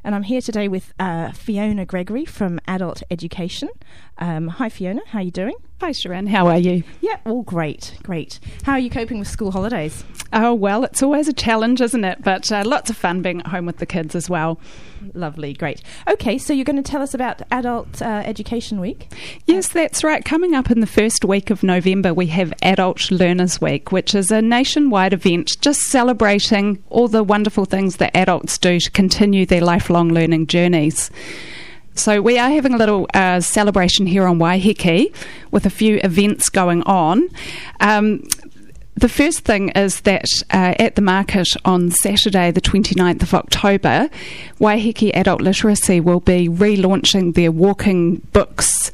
and I'm here today with Fiona Gregory from Adult Education. Hi Fiona, how are you doing? Hi Sharon, how are you? Yeah, all great. How are you coping with school holidays? Oh well, it's always a challenge, isn't it? But lots of fun being at home with the kids as well. Lovely, great. Okay, so you're going to tell us about Adult Education Week? Yes, that's right. Coming up in the first week of November, we have Adult Learners Week, which is a nationwide event just celebrating all the wonderful things that adults do to continue their lifelong learning journeys. So we are having a little celebration here on Waiheke with a few events going on. The first thing is that at the market on Saturday the 29th of October, Waiheke Adult Literacy will be relaunching their Walking Books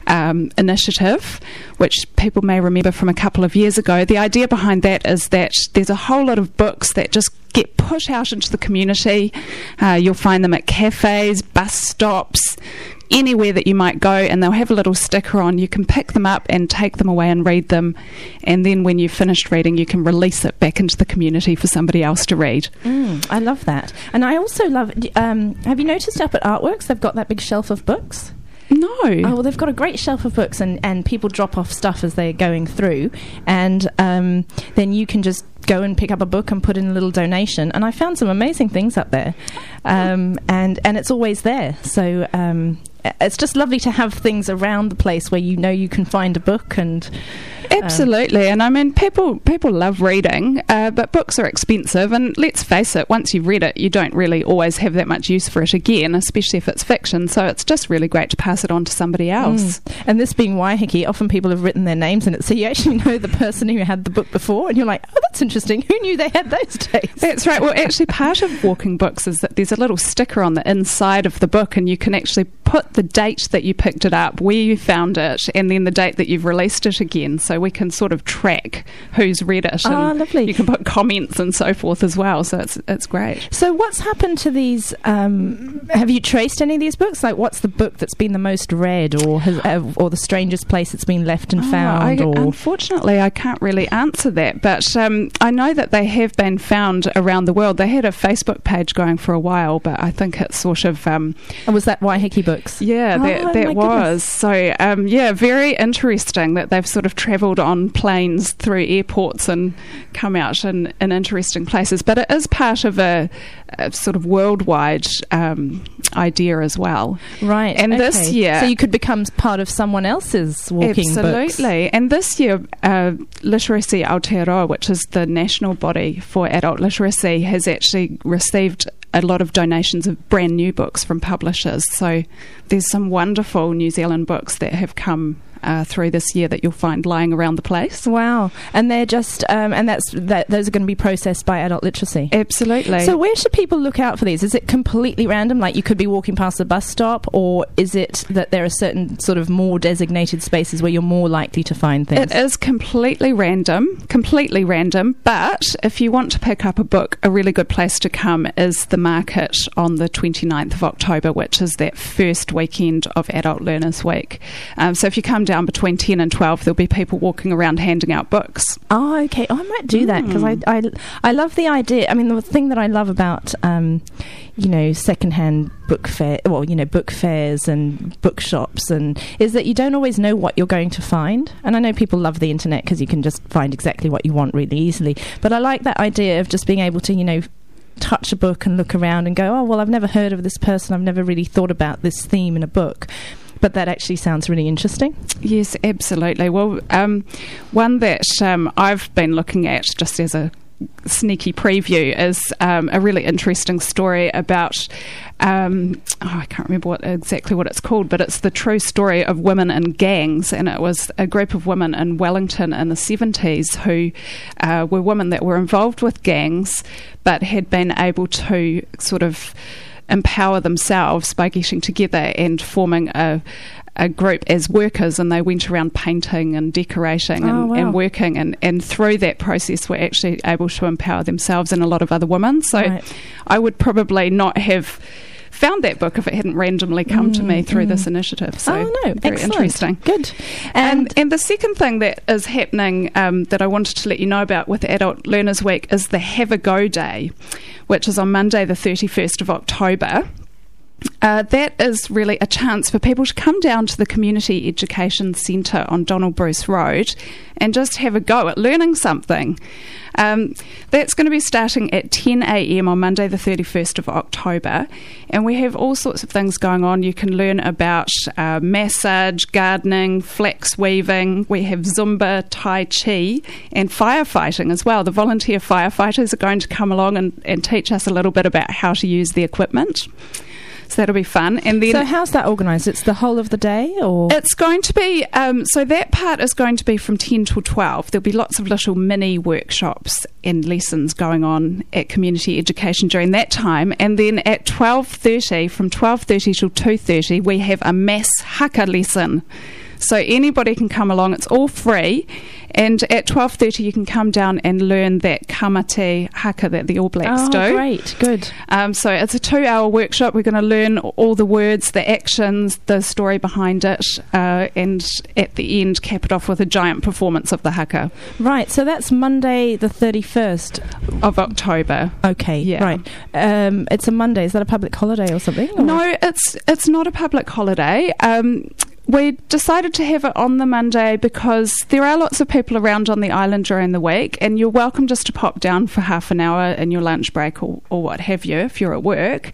initiative, which people may remember from a couple of years ago. The idea behind that is that there's a whole lot of books that just get put out into the community. You'll find them at cafes, bus stops, anywhere that you might go, and they'll have a little sticker on. You can pick them up and take them away and read them, and then when you've finished reading you can release it back into the community for somebody else to read. I love that. And I also love, have you noticed up at Artworks they've got that big shelf of books? No. Oh, well, they've got a great shelf of books, and people drop off stuff as they're going through, and then you can just go and pick up a book and put in a little donation. And I found some amazing things up there, and it's always there. So it's just lovely to have things around the place where you know you can find a book. And absolutely. And I mean, people love reading, but books are expensive, and let's face it, once you've read it you don't really always have that much use for it again, especially if it's fiction. So it's just really great to pass it on to somebody else. And this being Waiheke, often people have written their names in it, so you actually know the person who had the book before, and you're like, oh, that's interesting, who knew they had those days? That's right. Well, actually part of Walking Books is that there's a little sticker on the inside of the book, and you can actually put the date that you picked it up, where you found it, and then the date that you've released it again, so we can sort of track who's read it. And lovely. You can put comments and so forth as well, so it's great. So what's happened to these, have you traced any of these books? Like, what's the book that's been the most read, or or the strangest place it's been left and found? Unfortunately I can't really answer that, but I know that they have been found around the world. They had a Facebook page going for a while, but I think it's sort of was that Waiheke Books? Yeah, that was. So, very interesting that they've sort of travelled on planes through airports and come out in interesting places. But it is part of a sort of worldwide idea as well. Right. And this year... So you could become part of someone else's Walking Books. Absolutely. And this year, Literacy Aotearoa, which is the national body for adult literacy, has actually received a lot of donations of brand new books from publishers. So there's some wonderful New Zealand books that have come through this year that you'll find lying around the place. Wow. And they're just those are going to be processed by Adult Literacy. Absolutely. So where should people look out for these? Is it completely random, like you could be walking past a bus stop, or is it that there are certain sort of more designated spaces where you're more likely to find things? It is completely random, but if you want to pick up a book, a really good place to come is the market on the 29th of October, which is that first weekend of Adult Learners Week. So if you come down between 10 and 12, there'll be people walking around handing out books. Oh, okay. I might do that, because I love the idea. I mean, the thing that I love about secondhand book book fairs and bookshops, and is that you don't always know what you're going to find. And I know people love the internet because you can just find exactly what you want really easily. But I like that idea of just being able to, touch a book and look around and go, oh, well, I've never heard of this person. I've never really thought about this theme in a book. But that actually sounds really interesting. Yes, absolutely. Well, one that I've been looking at just as a sneaky preview is a really interesting story about I can't remember exactly what it's called, but it's the true story of women in gangs, and it was a group of women in Wellington in the 70s who were women that were involved with gangs but had been able to sort of empower themselves by getting together and forming a group as workers, and they went around painting and decorating and working, and through that process were actually able to empower themselves and a lot of other women. So I would probably not have found that book if it hadn't randomly come to me through this initiative. So very excellent. Interesting. Good. And the second thing that is happening that I wanted to let you know about with Adult Learners Week is the Have a Go Day, which is on Monday the 31st of October. That is really a chance for people to come down to the Community Education Centre on Donald Bruce Road and just have a go at learning something. That's going to be starting at 10 a.m. on Monday the 31st of October, and we have all sorts of things going on. You can learn about massage, gardening, flax weaving. We have Zumba, Tai Chi and firefighting as well. The volunteer firefighters are going to come along and teach us a little bit about how to use the equipment. So that'll be fun. And then, so how's that organised? It's the whole of the day, or it's going to be so that part is going to be from 10 till 12. There'll be lots of little mini workshops and lessons going on at Community Education during that time. And then at 12:30, from 12:30 till 2:30, we have a mass haka lesson. So anybody can come along. It's all free. And at 12:30 you can come down and learn that kamate haka that the All Blacks do. Oh, great, good. So it's a 2-hour workshop. We're going to learn all the words, the actions, the story behind it, and at the end cap it off with a giant performance of the haka. Right, so that's Monday the 31st of October. Okay, yeah. Right. It's a Monday. Is that a public holiday or something? Or? No, it's not a public holiday. We decided to have it on the Monday because there are lots of people around on the island during the week, and you're welcome just to pop down for half an hour in your lunch break or what have you if you're at work.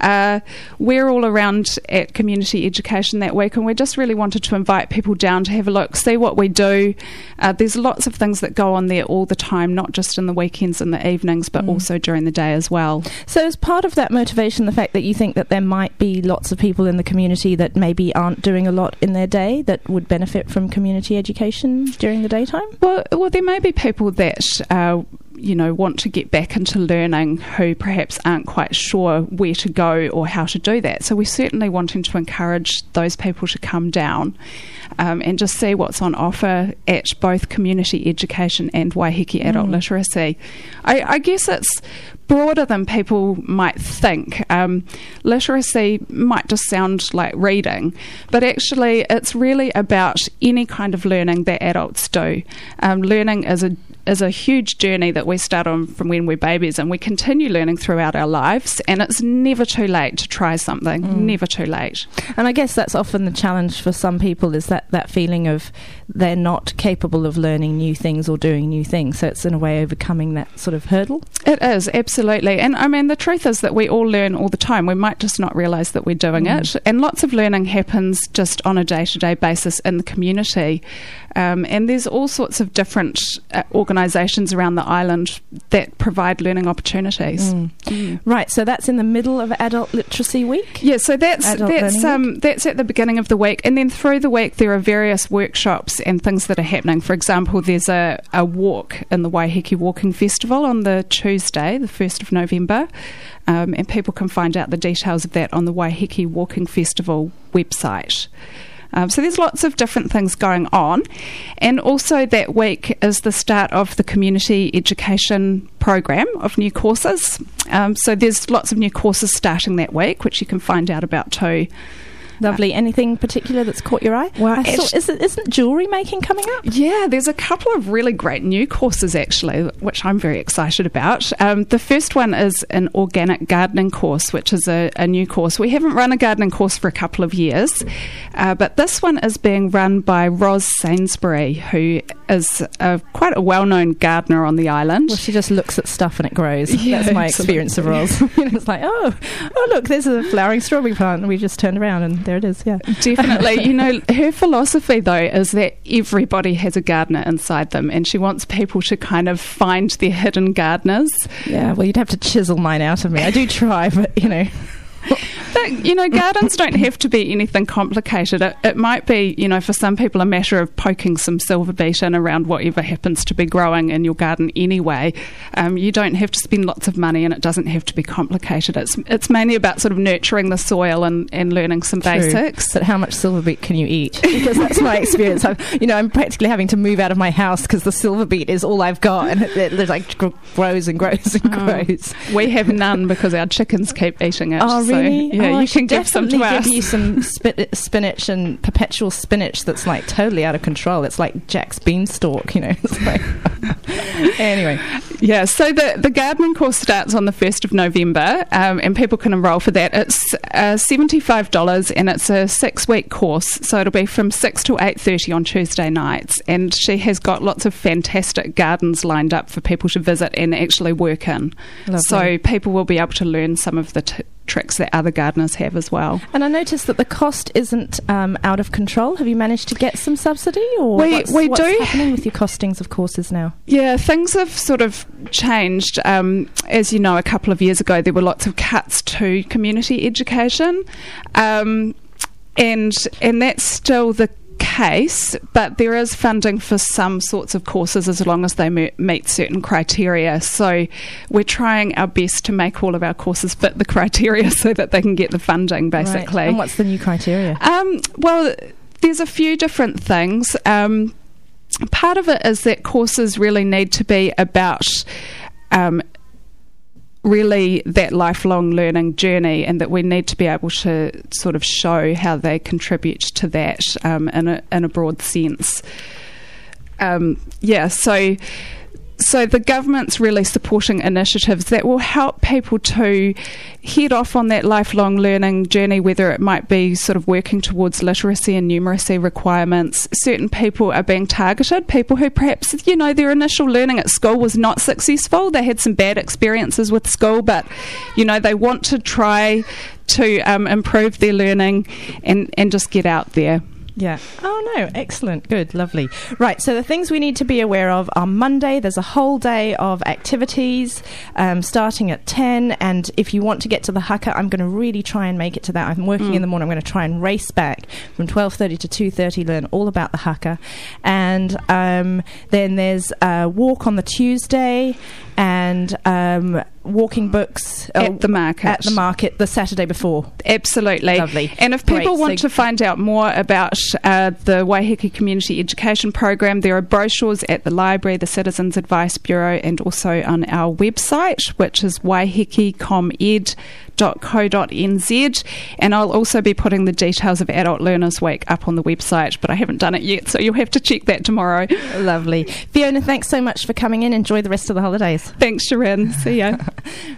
We're all around at Community Education that week, and we just really wanted to invite people down to have a look, see what we do. There's lots of things that go on there all the time, not just in the weekends and the evenings, but also during the day as well. So is part of that motivation the fact that you think that there might be lots of people in the community that maybe aren't doing a lot in their day that would benefit from community education during the daytime? Well, there may be people that want to get back into learning who perhaps aren't quite sure where to go or how to do that. So we're certainly wanting to encourage those people to come down and just see what's on offer at both Community Education and Waiheke Adult Literacy. I guess it's broader than people might think. Literacy might just sound like reading, but actually it's really about any kind of learning that adults do. Learning is a huge journey that we start on from when we're babies, and we continue learning throughout our lives, and it's never too late to try something. Never too late. And I guess that's often the challenge for some people, is that feeling of they're not capable of learning new things or doing new things. So it's in a way overcoming that sort of hurdle. It is, absolutely. And I mean, the truth is that we all learn all the time. We might just not realise that we're doing it. And lots of learning happens just on a day-to-day basis in the community. And there's all sorts of different organisations around the island that provide learning opportunities. Right, so that's in the middle of Adult Literacy Week? Yeah, so that's at the beginning of the week, and then through the week there are various workshops and things that are happening. For example, there's a walk in the Waiheke Walking Festival on the Tuesday, the 1st of November, and people can find out the details of that on the Waiheke Walking Festival website. So there's lots of different things going on, and also that week is the start of the community education program of new courses. So there's lots of new courses starting that week, which you can find out about too. Lovely. Anything particular that's caught your eye? Well, isn't jewellery making coming up? Yeah, there's a couple of really great new courses actually, which I'm very excited about. The first one is an organic gardening course, which is a new course. We haven't run a gardening course for a couple of years, but this one is being run by Ros Sainsbury, who is quite a well-known gardener on the island. Well, she just looks at stuff and it grows. Yeah, that's my experience of Ros. It's like, oh look, there's a flowering strawberry plant, and we just turned around and there it is. Yeah, definitely. Her philosophy though is that everybody has a gardener inside them, and she wants people to kind of find their hidden gardeners. Yeah, well, you'd have to chisel mine out of me. I do try, but But, gardens don't have to be anything complicated. It might be, for some people, a matter of poking some silver beet in around whatever happens to be growing in your garden anyway. You don't have to spend lots of money, and it doesn't have to be complicated. It's mainly about sort of nurturing the soil and learning some basics. But how much silver beet can you eat? Because that's my experience. I'm practically having to move out of my house because the silver beet is all I've got, and it like grows and grows and grows. We have none because our chickens keep eating it. Oh, really? Yeah, you can give some to us. Give you some spinach and perpetual spinach that's like totally out of control. It's like Jack's beanstalk, It's like anyway. Yeah, so the gardening course starts on the 1st of November, and people can enrol for that. It's $75, and it's a 6-week course, so it'll be from 6 to 8:30 on Tuesday nights, and she has got lots of fantastic gardens lined up for people to visit and actually work in. Lovely. So people will be able to learn some of the tricks that other gardeners have as well. And I noticed that the cost isn't out of control. Have you managed to get some subsidy, or what's do happening with your costings of courses now? Yeah, things have sort of changed. As you know, a couple of years ago there were lots of cuts to community education, and that's still the case, but there is funding for some sorts of courses as long as they meet certain criteria. So we're trying our best to make all of our courses fit the criteria so that they can get the funding, basically. Right. And what's the new criteria? Well, there's a few different things. Part of it is that courses really need to be about really that lifelong learning journey, and that we need to be able to sort of show how they contribute to that in a broad sense. So the government's really supporting initiatives that will help people to head off on that lifelong learning journey, whether it might be sort of working towards literacy and numeracy requirements. Certain people are being targeted, people who perhaps, their initial learning at school was not successful. They had some bad experiences with school, but, they want to try to improve their learning and just get out there. Yeah. Oh, no. Excellent. Good. Lovely. Right. So the things we need to be aware of are Monday. There's a whole day of activities starting at 10. And if you want to get to the haka, I'm going to really try and make it to that. I'm working in the morning. I'm going to try and race back from 12:30 to 2:30, learn all about the haka. And then there's a walk on the Tuesday and walking books at the market the Saturday before. Absolutely. Lovely. And if people want to find out more about the Waiheke Community Education Program, there are brochures at the library, the Citizens Advice Bureau, and also on our website, which is waihekecomed.co.nz. And I'll also be putting the details of Adult Learners Week up on the website, but I haven't done it yet, so you'll have to check that tomorrow. Lovely. Fiona, thanks so much for coming in. Enjoy the rest of the holidays. Thanks, Sharon. See ya.